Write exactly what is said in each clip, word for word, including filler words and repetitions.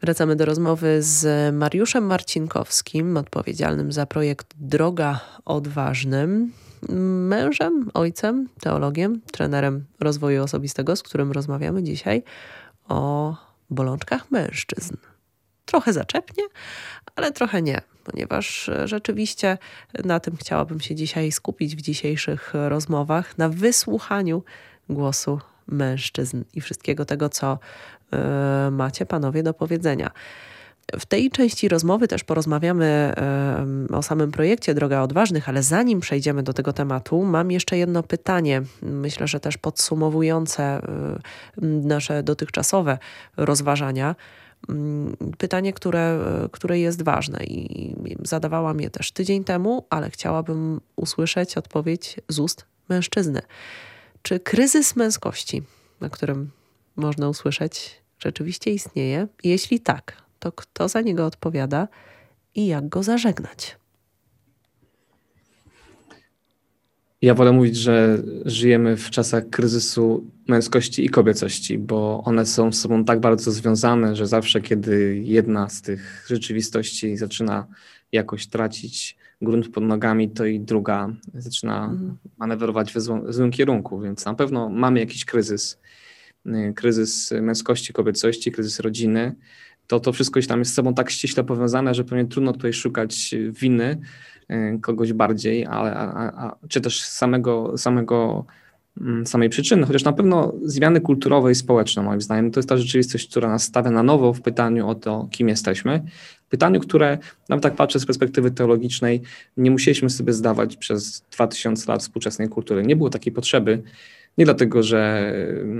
Wracamy do rozmowy z Mariuszem Marcinkowskim, odpowiedzialnym za projekt Droga Odważnym, mężem, ojcem, teologiem, trenerem rozwoju osobistego, z którym rozmawiamy dzisiaj o bolączkach mężczyzn. Trochę zaczepnie, ale trochę nie, ponieważ rzeczywiście na tym chciałabym się dzisiaj skupić w dzisiejszych rozmowach, na wysłuchaniu głosu mężczyzn i wszystkiego tego, co y, macie panowie do powiedzenia. W tej części rozmowy też porozmawiamy y, o samym projekcie Droga Odważnych, ale zanim przejdziemy do tego tematu, mam jeszcze jedno pytanie, myślę, że też podsumowujące y, nasze dotychczasowe rozważania. Pytanie, które, które jest ważne i zadawałam je też tydzień temu, ale chciałabym usłyszeć odpowiedź z ust mężczyzny. Czy kryzys męskości, na którym można usłyszeć, rzeczywiście istnieje? Jeśli tak, to kto za niego odpowiada i jak go zażegnać? Ja wolę mówić, że żyjemy w czasach kryzysu męskości i kobiecości, bo one są z sobą tak bardzo związane, że zawsze, kiedy jedna z tych rzeczywistości zaczyna jakoś tracić grunt pod nogami, to i druga zaczyna mm. manewrować w złym, w złym kierunku, więc na pewno mamy jakiś kryzys. Kryzys męskości, kobiecości, kryzys rodziny. To, to wszystko tam jest z sobą tak ściśle powiązane, że pewnie trudno tutaj szukać winy kogoś bardziej, ale, a, a, czy też samego, samego, samej przyczyny, chociaż na pewno zmiany kulturowe i społeczne, moim zdaniem, to jest ta rzeczywistość, która nas stawia na nowo w pytaniu o to, kim jesteśmy. Pytaniu, które, nawet tak patrzę z perspektywy teologicznej, nie musieliśmy sobie zdawać przez dwa tysiące lat współczesnej kultury. Nie było takiej potrzeby, nie dlatego, że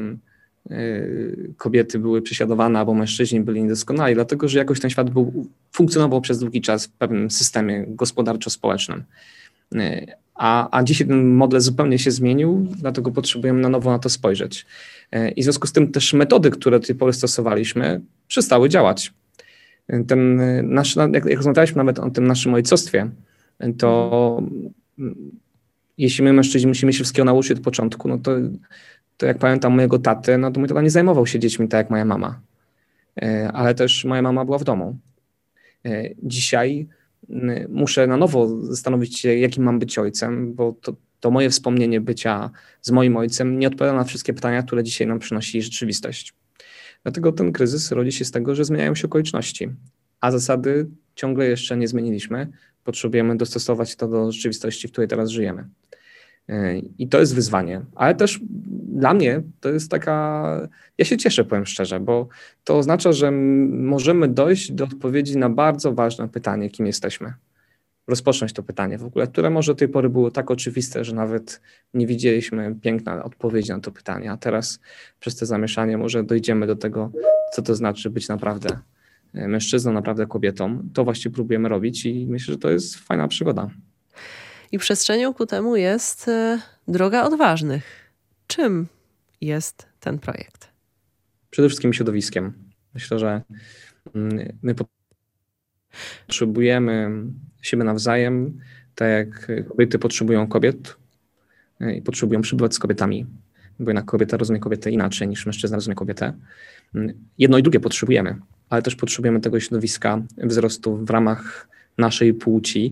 kobiety były prześladowane albo mężczyźni byli niedoskonali, dlatego że jakoś ten świat był, funkcjonował przez długi czas w pewnym systemie gospodarczo-społecznym. A, a dzisiaj ten model zupełnie się zmienił, dlatego potrzebujemy na nowo na to spojrzeć. I w związku z tym też metody, które do tej pory stosowaliśmy, przestały działać. Ten nasz, jak, jak rozmawialiśmy nawet o tym naszym ojcostwie, to mhm. jeśli my mężczyźni musimy się wszystkiego nauczyć od początku, no to to jak pamiętam mojego tatę, no to mój tata nie zajmował się dziećmi tak jak moja mama. Ale też moja mama była w domu. Dzisiaj muszę na nowo zastanowić się, jakim mam być ojcem, bo to, to moje wspomnienie bycia z moim ojcem nie odpowiada na wszystkie pytania, które dzisiaj nam przynosi rzeczywistość. Dlatego ten kryzys rodzi się z tego, że zmieniają się okoliczności, a zasady ciągle jeszcze nie zmieniliśmy. Potrzebujemy dostosować to do rzeczywistości, w której teraz żyjemy. I to jest wyzwanie, ale też dla mnie to jest taka, ja się cieszę, powiem szczerze, bo to oznacza, że możemy dojść do odpowiedzi na bardzo ważne pytanie, kim jesteśmy. Rozpocząć to pytanie w ogóle, które może do tej pory było tak oczywiste, że nawet nie widzieliśmy pięknej odpowiedzi na to pytanie, a teraz przez to zamieszanie może dojdziemy do tego, co to znaczy być naprawdę mężczyzną, naprawdę kobietą. To właśnie próbujemy robić i myślę, że to jest fajna przygoda. I przestrzenią ku temu jest Droga Odważnych. Czym jest ten projekt? Przede wszystkim środowiskiem. Myślę, że my potrzebujemy siebie nawzajem, tak jak kobiety potrzebują kobiet i potrzebują przebywać z kobietami, bo jednak kobieta rozumie kobietę inaczej niż mężczyzna rozumie kobietę. Jedno i drugie potrzebujemy, ale też potrzebujemy tego środowiska wzrostu w ramach naszej płci.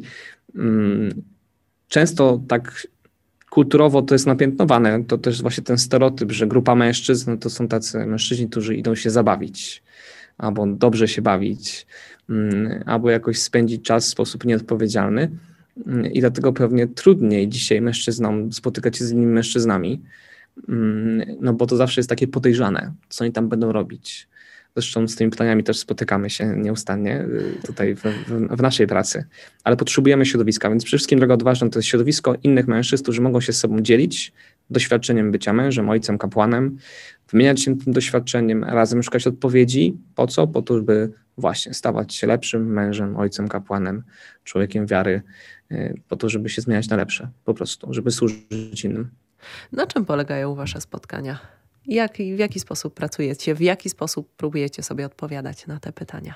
Często tak kulturowo to jest napiętnowane, to też właśnie ten stereotyp, że grupa mężczyzn to są tacy mężczyźni, którzy idą się zabawić, albo dobrze się bawić, albo jakoś spędzić czas w sposób nieodpowiedzialny i dlatego pewnie trudniej dzisiaj mężczyznom spotykać się z innymi mężczyznami, no bo to zawsze jest takie podejrzane, co oni tam będą robić. Zresztą z tymi pytaniami też spotykamy się nieustannie tutaj w, w, w naszej pracy, ale potrzebujemy środowiska, więc przede wszystkim Droga Odważna to jest środowisko innych mężczyzn, którzy mogą się z sobą dzielić doświadczeniem bycia mężem, ojcem, kapłanem, wymieniać się tym doświadczeniem, razem szukać odpowiedzi. Po co? Po to, żeby właśnie stawać się lepszym mężem, ojcem, kapłanem, człowiekiem wiary, po to, żeby się zmieniać na lepsze, po prostu, żeby służyć innym. Na czym polegają wasze spotkania? Jak, w jaki sposób pracujecie? W jaki sposób próbujecie sobie odpowiadać na te pytania?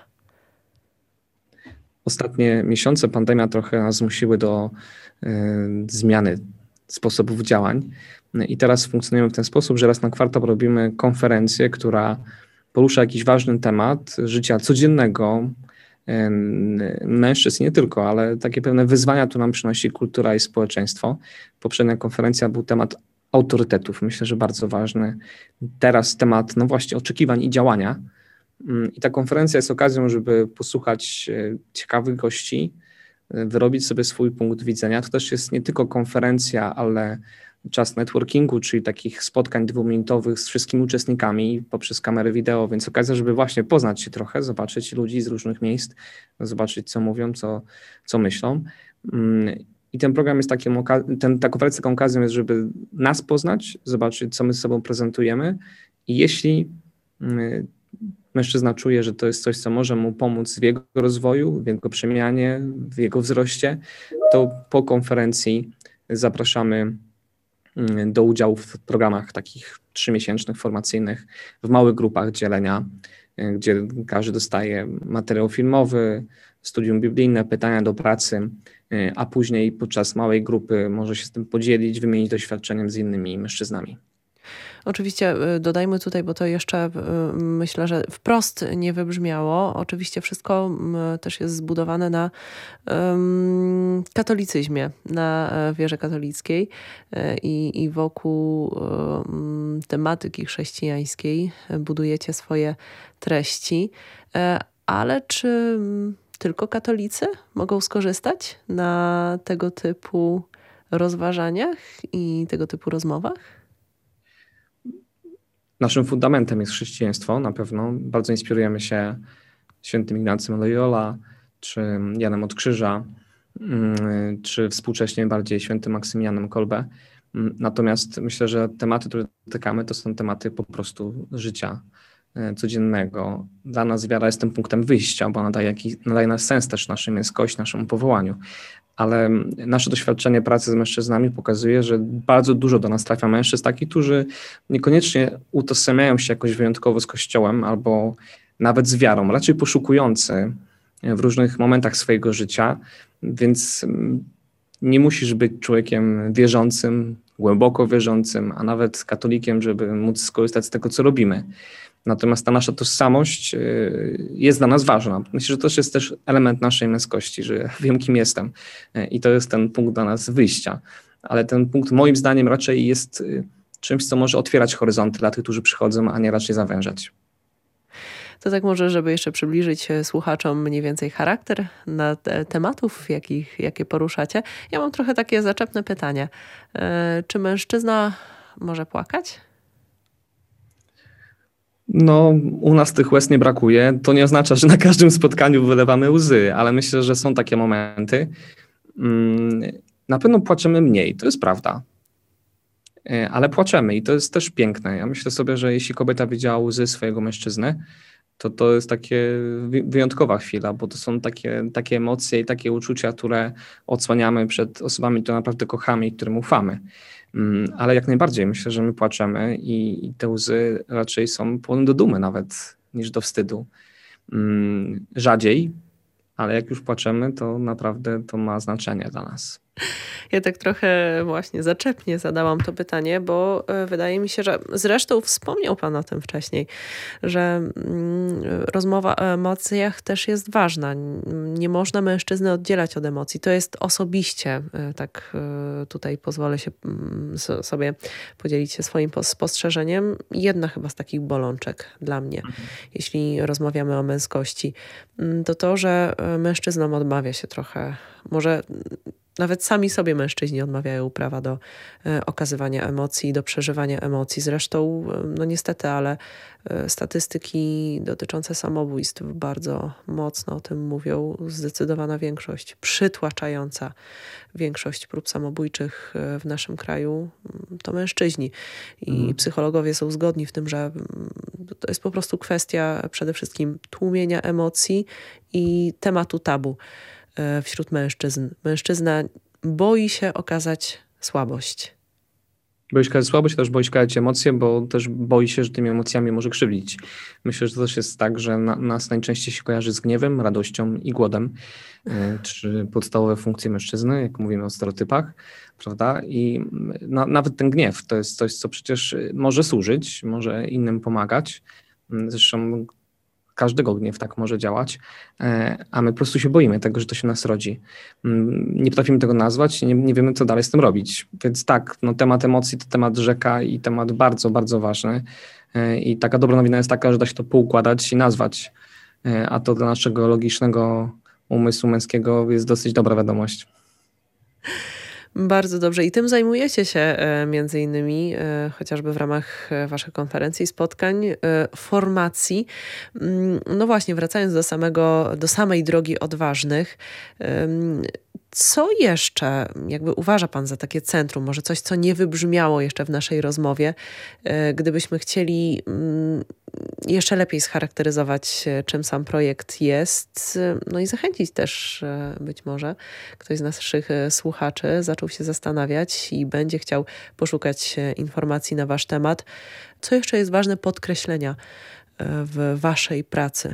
Ostatnie miesiące pandemia trochę nas zmusiły do y, zmiany sposobów działań i teraz funkcjonujemy w ten sposób, że raz na kwartał robimy konferencję, która porusza jakiś ważny temat życia codziennego mężczyzn, nie tylko, ale takie pewne wyzwania tu nam przynosi kultura i społeczeństwo. Poprzednia konferencja był temat autorytetów, myślę, że bardzo ważny. Teraz temat, no właśnie, oczekiwań i działania. I ta konferencja jest okazją, żeby posłuchać ciekawych gości, wyrobić sobie swój punkt widzenia. To też jest nie tylko konferencja, ale czas networkingu, czyli takich spotkań dwuminutowych z wszystkimi uczestnikami poprzez kamerę wideo, więc okazja, żeby właśnie poznać się trochę, zobaczyć ludzi z różnych miejsc, zobaczyć co mówią, co, co myślą. I ten program jest takim, ten, ta konferencja taką okazją jest, żeby nas poznać, zobaczyć, co my z sobą prezentujemy i jeśli mężczyzna czuje, że to jest coś, co może mu pomóc w jego rozwoju, w jego przemianie, w jego wzroście, to po konferencji zapraszamy do udziału w programach takich trzymiesięcznych, formacyjnych, w małych grupach dzielenia, gdzie każdy dostaje materiał filmowy, studium biblijne, pytania do pracy, a później podczas małej grupy może się z tym podzielić, wymienić doświadczeniem z innymi mężczyznami. Oczywiście dodajmy tutaj, bo to jeszcze myślę, że wprost nie wybrzmiało. Oczywiście wszystko też jest zbudowane na um, katolicyzmie, na wierze katolickiej i, i wokół um, tematyki chrześcijańskiej budujecie swoje treści. Ale czy tylko katolicy mogą skorzystać na tego typu rozważaniach i tego typu rozmowach? Naszym fundamentem jest chrześcijaństwo, na pewno. Bardzo inspirujemy się świętym Ignacym Loyola, czy Janem od Krzyża, czy współcześnie bardziej świętym Maksymilianem Kolbe. Natomiast myślę, że tematy, które dotykamy, to są tematy po prostu życia codziennego. Dla nas wiara jest tym punktem wyjścia, bo nadaje, jakiś, nadaje nas sens też naszej męskości, naszemu powołaniu. Ale nasze doświadczenie pracy z mężczyznami pokazuje, że bardzo dużo do nas trafia mężczyzn takich, którzy niekoniecznie utożsamiają się jakoś wyjątkowo z Kościołem albo nawet z wiarą, raczej poszukujący w różnych momentach swojego życia, więc nie musisz być człowiekiem wierzącym, głęboko wierzącym, a nawet katolikiem, żeby móc skorzystać z tego, co robimy. Natomiast ta nasza tożsamość jest dla nas ważna. Myślę, że to jest też element naszej męskości, że wiem, kim jestem i to jest ten punkt dla nas wyjścia. Ale ten punkt moim zdaniem raczej jest czymś, co może otwierać horyzonty dla tych, którzy przychodzą, a nie raczej zawężać. To tak może, żeby jeszcze przybliżyć słuchaczom mniej więcej charakter na te tematów, jakich, jakie poruszacie. Ja mam trochę takie zaczepne pytanie. Czy mężczyzna może płakać? No, u nas tych łez nie brakuje. To nie oznacza, że na każdym spotkaniu wylewamy łzy, ale myślę, że są takie momenty. Na pewno płaczemy mniej, to jest prawda. Ale płaczemy i to jest też piękne. Ja myślę sobie, że jeśli kobieta widziała łzy swojego mężczyzny, to to jest takie wyjątkowa chwila, bo to są takie, takie emocje i takie uczucia, które odsłaniamy przed osobami, które naprawdę kochamy i którym ufamy. Ale jak najbardziej myślę, że my płaczemy i, i te łzy raczej są pełne do dumy nawet niż do wstydu. Rzadziej, ale jak już płaczemy, to naprawdę to ma znaczenie dla nas. Ja tak trochę właśnie zaczepnie zadałam to pytanie, bo wydaje mi się, że zresztą wspomniał Pan o tym wcześniej, że rozmowa o emocjach też jest ważna. Nie można mężczyzny oddzielać od emocji. To jest osobiście, tak tutaj pozwolę się sobie podzielić się swoim spostrzeżeniem, jedna chyba z takich bolączek dla mnie, mhm. jeśli rozmawiamy o męskości. To to, że mężczyznom odmawia się trochę, może nawet sami sobie mężczyźni odmawiają prawa do e, okazywania emocji, do przeżywania emocji. Zresztą, no niestety, ale e, statystyki dotyczące samobójstw bardzo mocno o tym mówią. Zdecydowana większość, przytłaczająca większość prób samobójczych w naszym kraju to mężczyźni. I mhm. psychologowie są zgodni w tym, że to jest po prostu kwestia przede wszystkim tłumienia emocji i tematu tabu wśród mężczyzn. Mężczyzna boi się okazać słabość. Boi się okazać słabość, też boi się okazać emocje, bo też boi się, że tymi emocjami może krzywdzić. Myślę, że to też jest tak, że na, nas najczęściej się kojarzy z gniewem, radością i głodem, czy podstawowe funkcje mężczyzny, jak mówimy o stereotypach, prawda? I na, nawet ten gniew to jest coś, co przecież może służyć, może innym pomagać, Zresztą każdego gniew tak może działać, a my po prostu się boimy tego, że to się nas rodzi. Nie potrafimy tego nazwać, nie, nie wiemy, co dalej z tym robić. Więc tak, no temat emocji to temat rzeka i temat bardzo, bardzo ważny. I taka dobra nowina jest taka, że da się to poukładać i nazwać, a to dla naszego logicznego umysłu męskiego jest dosyć dobra wiadomość. Bardzo dobrze. I tym zajmujecie się między innymi chociażby w ramach waszych konferencji, spotkań, formacji. No właśnie, wracając do samego, do samej drogi odważnych, co jeszcze jakby uważa pan za takie centrum? Może coś, co nie wybrzmiało jeszcze w naszej rozmowie, gdybyśmy chcieli jeszcze lepiej scharakteryzować, czym sam projekt jest, no i zachęcić też być może ktoś z naszych słuchaczy zaczął się zastanawiać i będzie chciał poszukać informacji na wasz temat. Co jeszcze jest ważne podkreślenia w waszej pracy?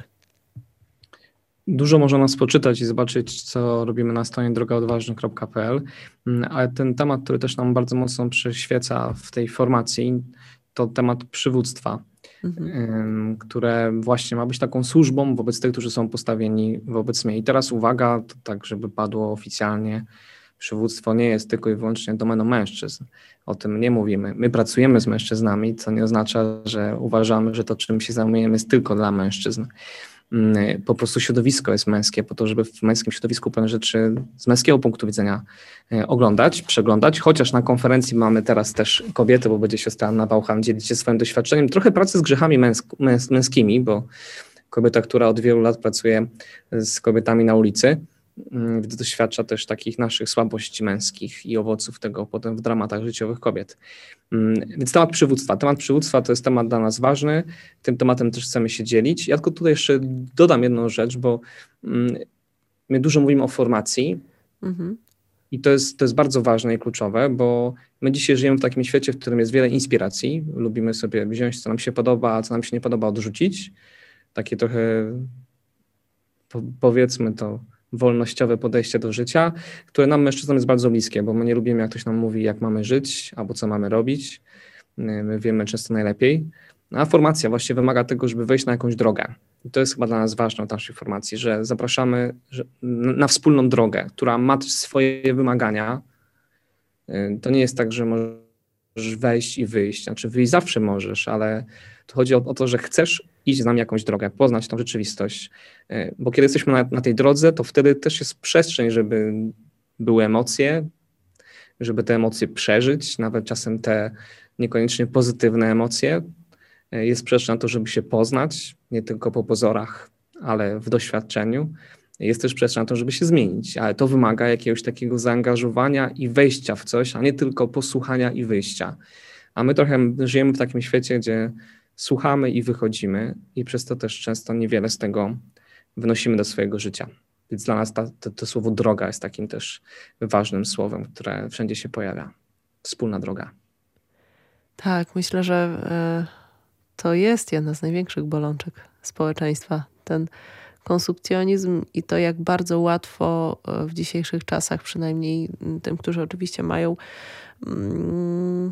Dużo można nas poczytać i zobaczyć, co robimy na stronie droga odważna kropka p l, ale ten temat, który też nam bardzo mocno przyświeca w tej formacji, to temat przywództwa, mhm. które właśnie ma być taką służbą wobec tych, którzy są postawieni wobec mnie. I teraz uwaga, to tak, żeby padło oficjalnie, przywództwo nie jest tylko i wyłącznie domeną mężczyzn. O tym nie mówimy. My pracujemy z mężczyznami, co nie oznacza, że uważamy, że to, czym się zajmujemy, jest tylko dla mężczyzn. Po prostu środowisko jest męskie, po to, żeby w męskim środowisku pewne rzeczy z męskiego punktu widzenia oglądać, przeglądać, chociaż na konferencji mamy teraz też kobiety, bo będzie siostra Anna Bauchan dzielić się swoim doświadczeniem, trochę pracy z grzechami męsk- męs- męskimi, bo kobieta, która od wielu lat pracuje z kobietami na ulicy, doświadcza też takich naszych słabości męskich i owoców tego potem w dramatach życiowych kobiet. Więc temat przywództwa. Temat przywództwa to jest temat dla nas ważny. Tym tematem też chcemy się dzielić. Ja tylko tutaj jeszcze dodam jedną rzecz, bo my dużo mówimy o formacji mhm. i to jest, to jest bardzo ważne i kluczowe, bo my dzisiaj żyjemy w takim świecie, w którym jest wiele inspiracji. Lubimy sobie wziąć, co nam się podoba, a co nam się nie podoba, odrzucić. Takie trochę, powiedzmy to, wolnościowe podejście do życia, które nam mężczyznom jest bardzo bliskie, bo my nie lubimy, jak ktoś nam mówi, jak mamy żyć albo co mamy robić. My wiemy często najlepiej. A formacja właśnie wymaga tego, żeby wejść na jakąś drogę. I to jest chyba dla nas ważne w naszej formacji, że zapraszamy na wspólną drogę, która ma swoje wymagania. To nie jest tak, że możesz wejść i wyjść. Znaczy wyjść zawsze możesz, ale to chodzi o, o to, że chcesz iść z nami jakąś drogę, poznać tą rzeczywistość. Bo kiedy jesteśmy na, na tej drodze, to wtedy też jest przestrzeń, żeby były emocje, żeby te emocje przeżyć, nawet czasem te niekoniecznie pozytywne emocje. Jest przestrzeń na to, żeby się poznać, nie tylko po pozorach, ale w doświadczeniu. Jest też przestrzeń na to, żeby się zmienić, ale to wymaga jakiegoś takiego zaangażowania i wejścia w coś, a nie tylko posłuchania i wyjścia. A my trochę żyjemy w takim świecie, gdzie słuchamy i wychodzimy i przez to też często niewiele z tego wnosimy do swojego życia. Więc dla nas ta, to, to słowo droga jest takim też ważnym słowem, które wszędzie się pojawia. Wspólna droga. Tak, myślę, że y, to jest jedna z największych bolączek społeczeństwa. Ten konsumpcjonizm i to, jak bardzo łatwo w dzisiejszych czasach, przynajmniej tym, którzy oczywiście mają mm,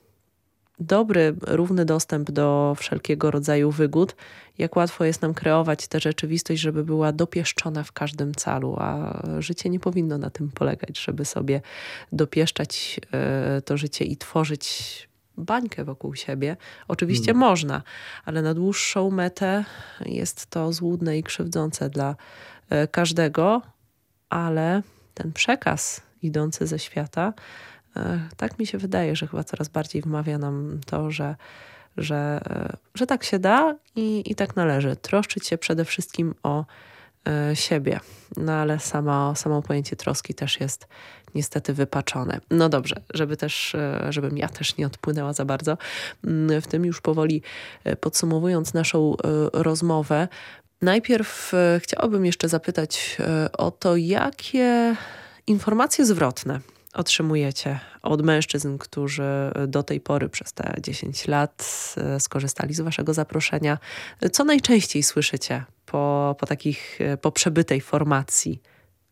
dobry, równy dostęp do wszelkiego rodzaju wygód, jak łatwo jest nam kreować tę rzeczywistość, żeby była dopieszczona w każdym calu, a życie nie powinno na tym polegać, żeby sobie dopieszczać y, to życie i tworzyć bańkę wokół siebie. Oczywiście hmm. można, ale na dłuższą metę jest to złudne i krzywdzące dla y, każdego, ale ten przekaz idący ze świata, y, tak mi się wydaje, że chyba coraz bardziej wmawia nam to, że, że, y, że tak się da i, i tak należy. Troszczyć się przede wszystkim o y, siebie. No ale sama, samo pojęcie troski też jest niestety wypaczone. No dobrze, żeby też, żebym ja też nie odpłynęła za bardzo. W tym już powoli podsumowując naszą rozmowę, najpierw chciałabym jeszcze zapytać o to, jakie informacje zwrotne otrzymujecie od mężczyzn, którzy do tej pory przez te dziesięć lat skorzystali z waszego zaproszenia. Co najczęściej słyszycie po, po takich, po przebytej formacji?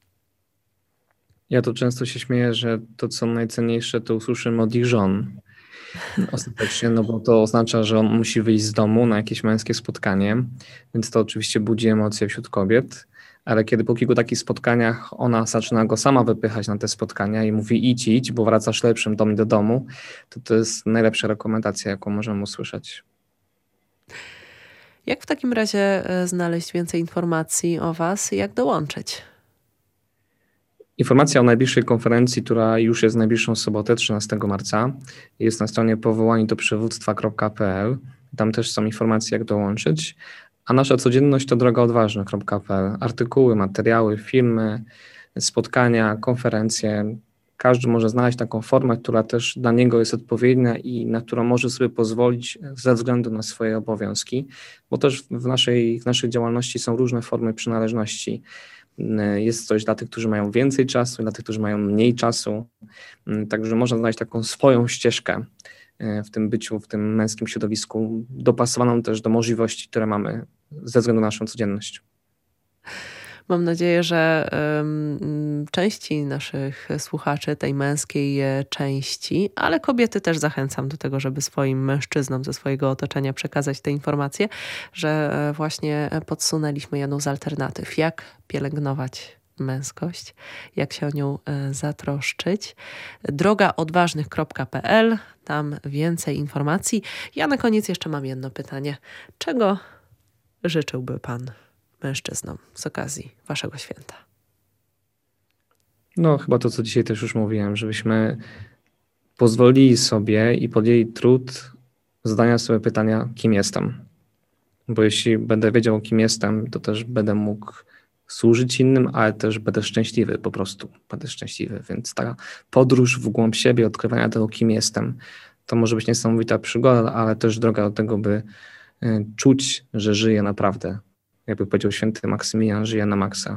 Ja to często się śmieję, że to, co najcenniejsze, to usłyszymy od ich żon. Ostatecznie, no bo to oznacza, że on musi wyjść z domu na jakieś męskie spotkanie, więc to oczywiście budzi emocje wśród kobiet, ale kiedy po kilku takich spotkaniach ona zaczyna go sama wypychać na te spotkania i mówi idź, idź, bo wracasz lepszym do mnie do domu, to to jest najlepsza rekomendacja, jaką możemy usłyszeć. Jak w takim razie e, znaleźć więcej informacji o Was i jak dołączyć? Informacja o najbliższej konferencji, która już jest w najbliższą sobotę, trzynastego marca, jest na stronie powołani do przywództwa kropka p l. Tam też są informacje, jak dołączyć. A nasza codzienność to droga odważna kropka p l. Artykuły, materiały, filmy, spotkania, konferencje. Każdy może znaleźć taką formę, która też dla niego jest odpowiednia i na którą może sobie pozwolić ze względu na swoje obowiązki, bo też w naszej, w naszej działalności są różne formy przynależności. Jest coś dla tych, którzy mają więcej czasu, dla tych, którzy mają mniej czasu. Także można znaleźć taką swoją ścieżkę w tym byciu, w tym męskim środowisku, dopasowaną też do możliwości, które mamy ze względu na naszą codzienność. Mam nadzieję, że um, części naszych słuchaczy, tej męskiej e, części, ale kobiety też zachęcam do tego, żeby swoim mężczyznom ze swojego otoczenia przekazać te informacje, że e, właśnie podsunęliśmy jedną z alternatyw, jak pielęgnować męskość, jak się o nią e, zatroszczyć. droga odważnych kropka p l, tam więcej informacji. Ja na koniec jeszcze mam jedno pytanie. Czego życzyłby Pan mężczyznom z okazji Waszego święta? No chyba to, co dzisiaj też już mówiłem, żebyśmy pozwolili sobie i podjęli trud zadania sobie pytania, kim jestem. Bo jeśli będę wiedział, kim jestem, to też będę mógł służyć innym, ale też będę szczęśliwy, po prostu będę szczęśliwy. Więc ta podróż w głąb siebie, odkrywania tego, kim jestem, to może być niesamowita przygoda, ale też droga do tego, by czuć, że żyję naprawdę. Jakby powiedział święty Maksymilian, żyje na maksa.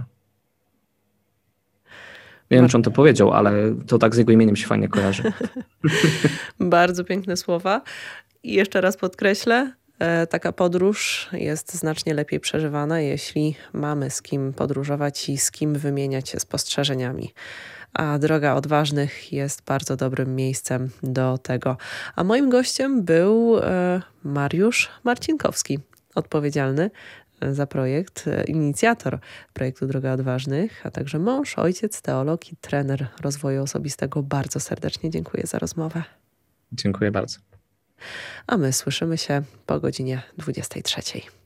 Nie wiem, czy on to powiedział, ale to tak z jego imieniem się fajnie kojarzy. Bardzo piękne słowa. I jeszcze raz podkreślę, taka podróż jest znacznie lepiej przeżywana, jeśli mamy z kim podróżować i z kim wymieniać się spostrzeżeniami. A droga odważnych jest bardzo dobrym miejscem do tego. A moim gościem był Mariusz Marcinkowski, odpowiedzialny za projekt, inicjator projektu Droga Odważnych, a także mąż, ojciec, teolog i trener rozwoju osobistego. Bardzo serdecznie dziękuję za rozmowę. Dziękuję bardzo. A my słyszymy się po godzinie dwudziestej trzeciej.